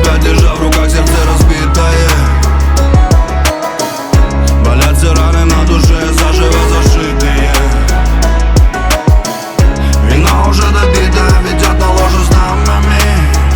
тебя, держа в руках сердце разбитое. Болят все раны на душе, заживо зашитые. Вино уже допито, ведет на ложу с дамами.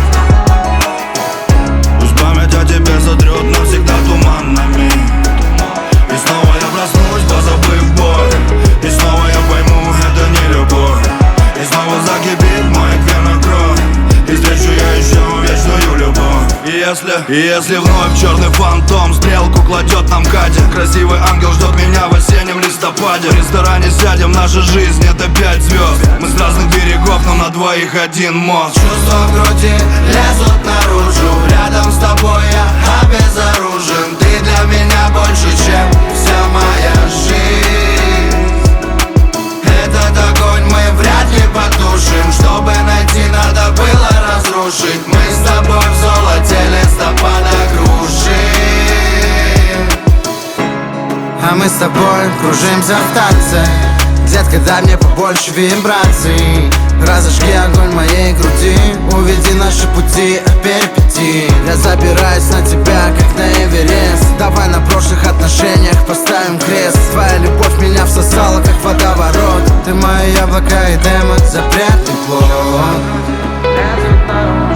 Пусть память о тебе сотрет навсегда туманами. И снова я проснусь, позабыв боль. И снова я пойму, это не любовь. И снова закипит моя вена кровь. И встречу я еще вечную любовь. И если вновь черный фантом стрелку кладет нам Катя, красивый ангел ждет меня в осеннем листопаде. В ресторане сядем, наша жизнь это 5 звезд. Мы с разных берегов, но на двоих один мост. Чувства в груди лезут наружу. Рядом с тобой я обезоружен. Ты для меня больше, чем вся моя жизнь. Этот огонь мы вряд ли потушим. Чтобы найти, надо было разрушить. Мы с тобой в золоте листопада кружим. А мы с тобой кружимся в танце. Детка, дай мне побольше вибраций. Разожги огонь моей груди. Уведи наши пути от перипетий. Я забираюсь на тебя, как на Эверест. Давай на прошлых отношениях поставим крест. Твоя любовь меня всосала, как водоворот. Ты мое яблоко и демон, запретный плод.